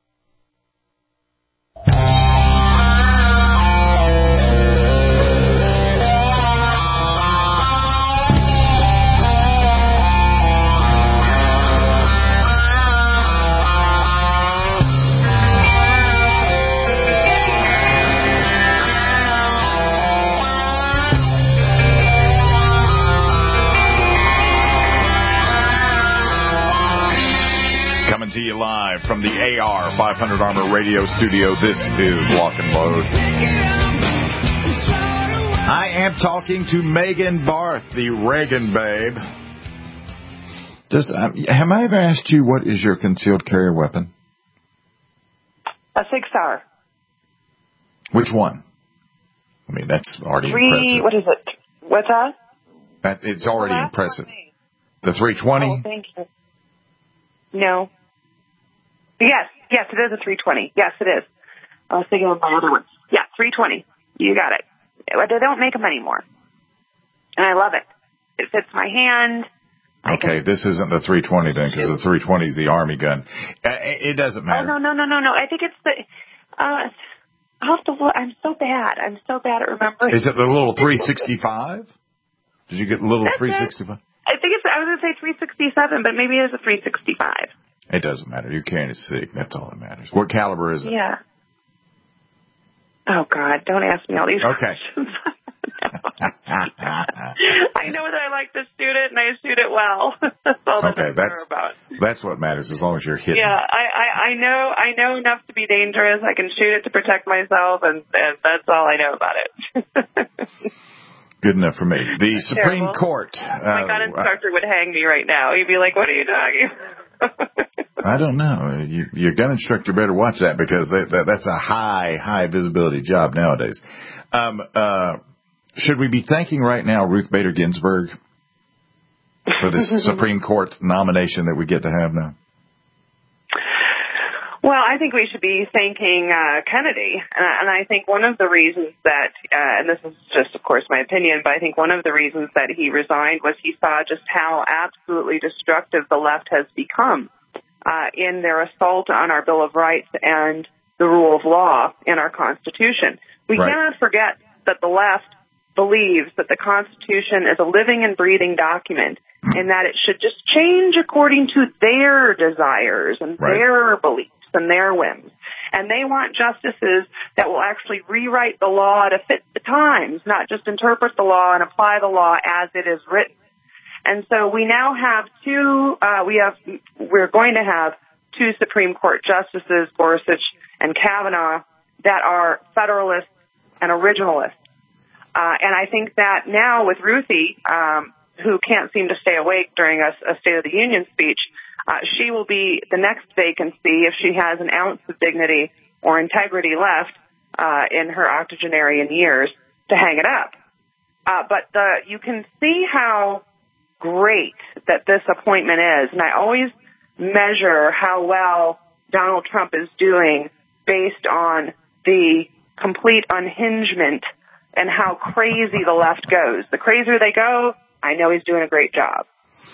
To you live from the A R five hundred Armor Radio Studio. This is Lock and Load. I am talking to Megan Barth, the Reagan babe. Just, um, have I ever asked you what is your concealed carry weapon? A Sig Sauer. Which one? I mean, that's already Three, impressive. what is it? What's that? That it's already impressive. The three twenty? Oh, thank you. No. Yes, yes, it is a three twenty. Yes, it is. I was thinking of my other one. Yeah, three twenty. You got it. They don't make them anymore. And I love it. It fits my hand. Okay, can... this isn't the three twenty then, because the three twenty is the Army gun. It doesn't matter. Oh, no, no, no, no, no. I think it's the... Uh, I'll have to look. I'm so bad. I'm so bad at remembering. Is it the little three sixty-five? Did you get the little three sixty-five? I think it's... I was going to say three sixty-seven, but maybe it is a three sixty-five. It doesn't matter. You're carrying a Sig. That's all that matters. What caliber is it? Yeah. Oh, God. Don't ask me all these okay. questions. I know that I like to shoot it, and I shoot it well. That's all that okay, I that's, care about. That's what matters, as long as you're hitting. Yeah, I, I, I know I know enough to be dangerous. I can shoot it to protect myself, and, and that's all I know about it. Good enough for me. The That's Supreme terrible. Court. My uh, gun instructor would hang me right now. He'd be like, "What are you talking about?" I don't know. You, your gun instructor better watch that, because that, that, that's a high, high visibility job nowadays. Um, uh, should we be thanking right now Ruth Bader Ginsburg for this Supreme Court nomination that we get to have now? Well, I think we should be thanking uh, Kennedy, uh, and I think one of the reasons that, uh, and this is just, of course, my opinion, but I think one of the reasons that he resigned was he saw just how absolutely destructive the left has become uh, in their assault on our Bill of Rights and the rule of law in our Constitution. We right. cannot forget that the left believes that the Constitution is a living and breathing document, and that it should just change according to their desires and right. their beliefs and their whims. And they want justices that will actually rewrite the law to fit the times, not just interpret the law and apply the law as it is written. And so we now have two, uh, we have, we're going to have two Supreme Court justices, Gorsuch and Kavanaugh, that are Federalists and Originalists. Uh, and I think that now with Ruthie, um, who can't seem to stay awake during a, a State of the Union speech, Uh, she will be the next vacancy if she has an ounce of dignity or integrity left uh, in her octogenarian years to hang it up. Uh, but the, you can see how great that this appointment is, and I always measure how well Donald Trump is doing based on the complete unhingement and how crazy the left goes. The crazier they go, I know he's doing a great job.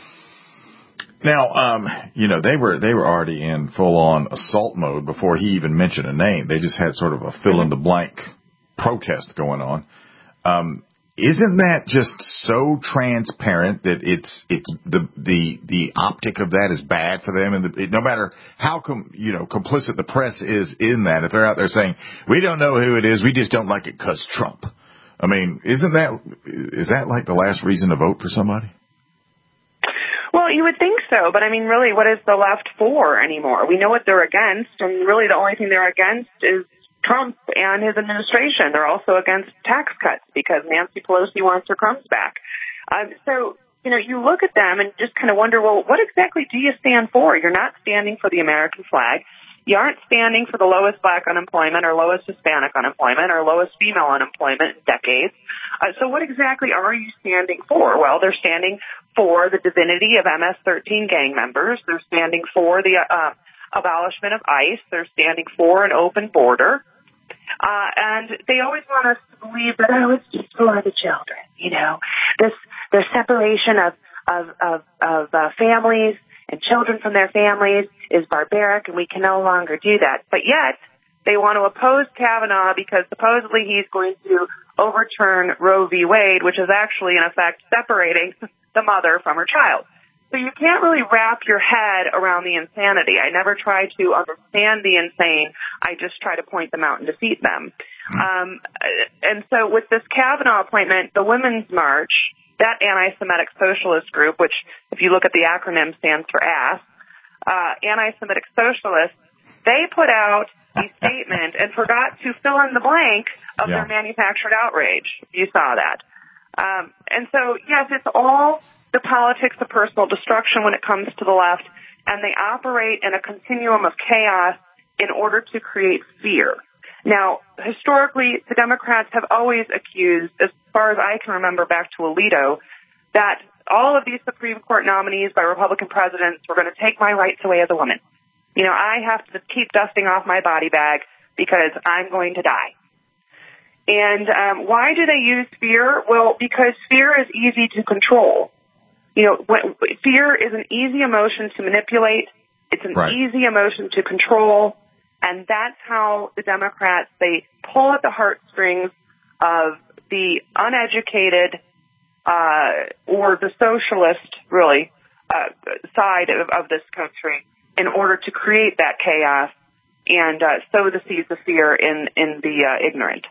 Now, um, you know, they were they were already in full-on assault mode before he even mentioned a name. They just had sort of a fill-in-the-blank protest going on. Um, isn't that just so transparent that it's it's the the the optic of that is bad for them, and the, it, no matter how com, you know complicit the press is in that, if they're out there saying we don't know who it is, we just don't like it 'cause Trump. I mean, isn't that is that like the last reason to vote for somebody? Well, you would think so, but I mean, really, what is the left for anymore? We know what they're against, and really the only thing they're against is Trump and his administration. They're also against tax cuts because Nancy Pelosi wants her crumbs back. Um, so, you know, you look at them and just kind of wonder, well, what exactly do you stand for? You're not standing for the American flag. You aren't standing for the lowest black unemployment or lowest Hispanic unemployment or lowest female unemployment in decades. Uh, so what exactly are you standing for? Well, they're standing for the divinity of M S thirteen gang members. They're standing for the uh, abolishment of ICE. They're standing for an open border. Uh, and they always want us to believe that, oh, it's just for the children, you know, this, the separation of, of, of, of uh, families and children from their families is barbaric, and we can no longer do that. But yet, they want to oppose Kavanaugh because supposedly he's going to overturn Roe v. Wade, which is actually, in effect, separating the mother from her child. So you can't really wrap your head around the insanity. I never try to understand the insane. I just try to point them out and defeat them. Um, and so with this Kavanaugh appointment, the Women's March, that anti-Semitic socialist group, which if you look at the acronym stands for A S, uh, anti-Semitic socialists, they put out a statement and forgot to fill in the blank of yeah. their manufactured outrage. You saw that. Um, and so, yes, it's all the politics of personal destruction when it comes to the left, and they operate in a continuum of chaos in order to create fear. Now, historically, the Democrats have always accused, as far as I can remember back to Alito, that all of these Supreme Court nominees by Republican presidents were going to take my rights away as a woman. You know, I have to keep dusting off my body bag because I'm going to die. And um, why do they use fear? Well, because fear is easy to control. You know, when, fear is an easy emotion to manipulate. It's an right. easy emotion to control. And that's how the Democrats, they pull at the heartstrings of the uneducated uh, or the socialist, really, uh, side of, of this country in order to create that chaos and uh, sow the seeds of fear in, in the uh, ignorant.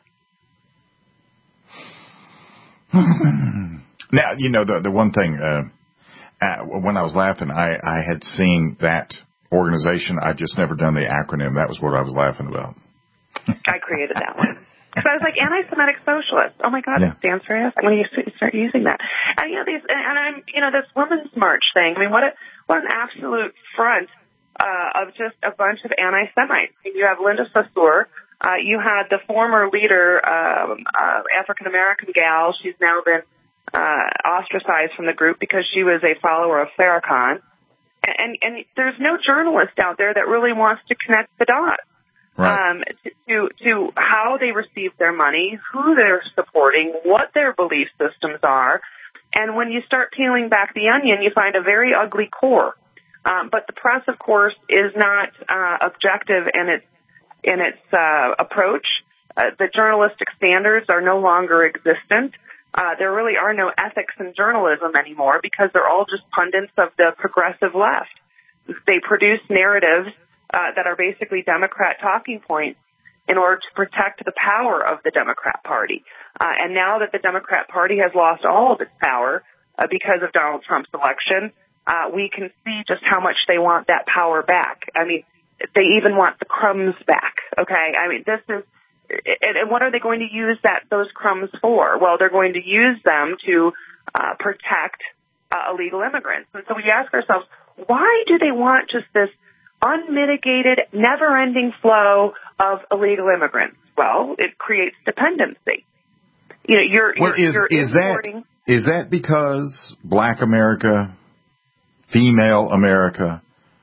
Now, you know, the the one thing, uh, uh, when I was laughing, I, I had seen that organization. I just never done the acronym. That was what I was laughing about. I created that one. So I was like, anti-Semitic socialist. Oh my God, yeah. It stands for us. I'm going to start using that. And, you know, these, and I'm, you know, this Women's March thing. I mean, what a, what an absolute front, uh, of just a bunch of anti-Semites. You have Linda Sarsour. Uh, you had the former leader, um, uh, African-American gal. She's now been, uh, ostracized from the group because she was a follower of Farrakhan. And, and there's no journalist out there that really wants to connect the dots. Right. Um, to, to, to how they receive their money, who they're supporting, what their belief systems are. And when you start peeling back the onion, you find a very ugly core. Um, but the press, of course, is not uh, objective in its in its uh, approach. Uh, the journalistic standards are no longer existent. Uh, there really are no ethics in journalism anymore because they're all just pundits of the progressive left. They produce narratives uh, that are basically Democrat talking points in order to protect the power of the Democrat Party. Uh, and now that the Democrat Party has lost all of its power uh, because of Donald Trump's election, uh, we can see just how much they want that power back. I mean, they even want the crumbs back, okay? I mean, this is, and what are they going to use that those crumbs for? Well, they're going to use them to uh, protect uh, illegal immigrants. And so we ask ourselves, why do they want just this unmitigated, never-ending flow of illegal immigrants? Well, it creates dependency. You know, you're, well, you're, is, you're is that is that because Black America, female America,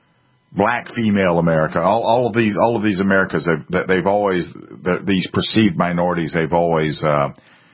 black female America, all, all of these, all of these Americas, they've, they've always, these perceived minorities, they've always uh,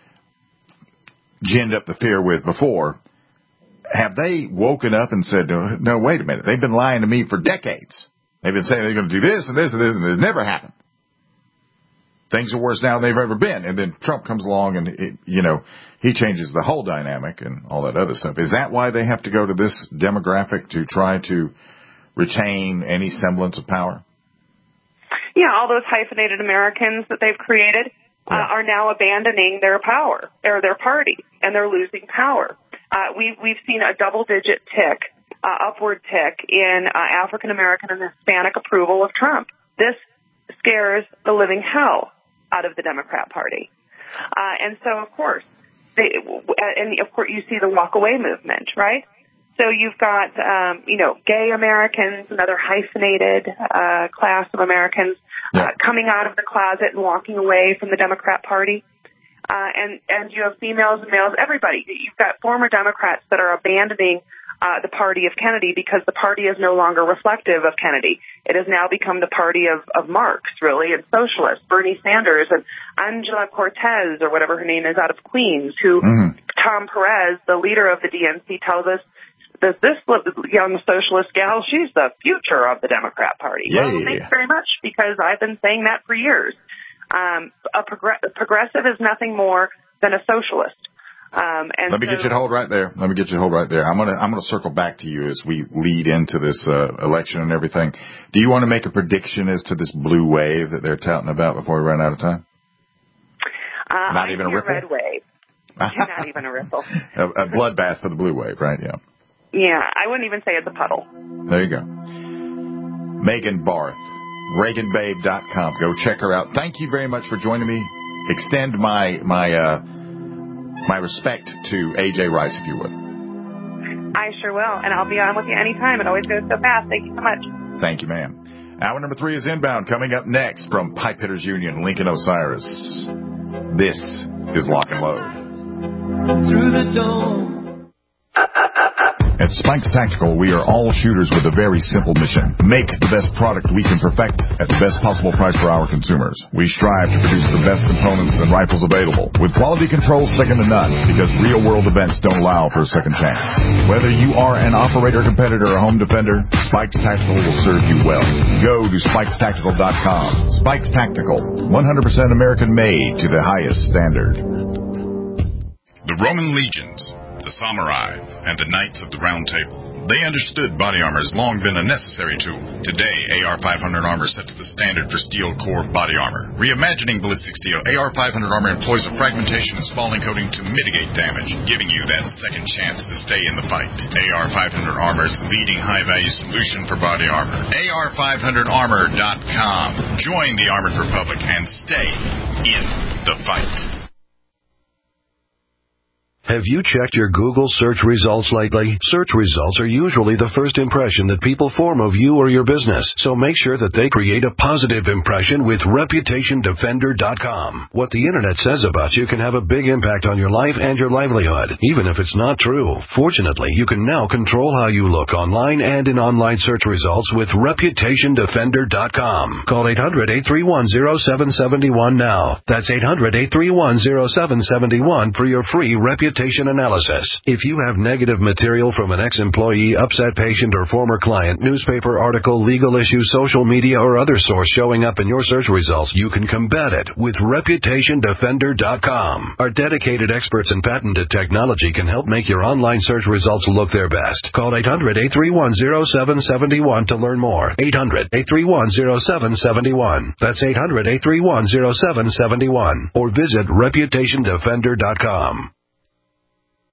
ginned up the fear with before. Have they woken up and said, no, wait a minute, they've been lying to me for decades. They've been saying they're going to do this and this and this, and it's never happened. Things are worse now than they've ever been. And then Trump comes along and, it, you know, he changes the whole dynamic and all that other stuff. Is that why they have to go to this demographic to try to retain any semblance of power? Yeah, all those hyphenated Americans that they've created uh, yeah. are now abandoning their power, or their party, and they're losing power. Uh, we, we've seen a double-digit tick, uh, upward tick in uh, African American and Hispanic approval of Trump. This scares the living hell out of the Democrat Party. Uh, and so, of course, they, and of course, you see the walk-away movement, right? So you've got, um, you know, gay Americans, another hyphenated uh, class of Americans, uh, yeah. coming out of the closet and walking away from the Democrat Party. Uh, and, and you have females and males, everybody. You've got former Democrats that are abandoning uh, the party of Kennedy because the party is no longer reflective of Kennedy. It has now become the party of, of Marx, really, and socialists, Bernie Sanders and Angela Cortez, or whatever her name is, out of Queens, who mm-hmm. Tom Perez, the leader of the D N C, tells us that this young socialist gal, she's the future of the Democrat Party. Yeah, well, yeah, thanks yeah. very much, because I've been saying that for years. Um, a progr- progressive is nothing more than a socialist. Um, and Let me so, get you to hold right there. Let me get you to hold right there. I'm gonna I'm gonna circle back to you as we lead into this uh, election and everything. Do you want to make a prediction as to this blue wave that they're touting about before we run out of time? Uh, Not I even a hear ripple. Red wave. Not even a ripple. a, a bloodbath for the blue wave, right? Yeah. Yeah, I wouldn't even say it's a puddle. There you go. Megan Barth, Reagan Babe dot com. Go check her out. Thank you very much for joining me. Extend my my uh, my respect to A J Rice, if you would. I sure will, and I'll be on with you anytime. It always goes so fast. Thank you so much. Thank you, ma'am. Hour number three is inbound. Coming up next from Pipe Hitters Union, Lincoln Osiris. This is Lock and Load. Through the dome. At Spikes Tactical, we are all shooters with a very simple mission. Make the best product we can perfect at the best possible price for our consumers. We strive to produce the best components and rifles available, with quality control second to none, because real-world events don't allow for a second chance. Whether you are an operator, competitor, or home defender, Spikes Tactical will serve you well. Go to spikes tactical dot com. Spikes Tactical, one hundred percent American-made to the highest standard. The Roman legions, the samurai, and the knights of the Round Table. They understood body armor has long been a necessary tool. Today, A R five hundred armor sets the standard for steel core body armor. Reimagining ballistic steel, A R five hundred armor employs a fragmentation and spalling coating to mitigate damage, giving you that second chance to stay in the fight. A R five hundred armor is the leading high-value solution for body armor. A R five hundred armor dot com. Join the Armored Republic and stay in the fight. Have you checked your Google search results lately? Search results are usually the first impression that people form of you or your business, so make sure that they create a positive impression with reputation defender dot com. What the internet says about you can have a big impact on your life and your livelihood, even if it's not true. Fortunately, you can now control how you look online and in online search results with reputation defender dot com. Call eight hundred, eight three one, zero seven seven one now. That's eight hundred, eight three one, zero seven seven one for your free reputation analysis. If you have negative material from an ex-employee, upset patient, or former client, newspaper article, legal issue, social media, or other source showing up in your search results, you can combat it with reputation defender dot com. Our dedicated experts in patented technology can help make your online search results look their best. Call eight hundred, eight three one, zero seven seven one to learn more. eight hundred, eight three one, zero seven seven one. That's eight hundred, eight three one, zero seven seven one. Or visit reputation defender dot com.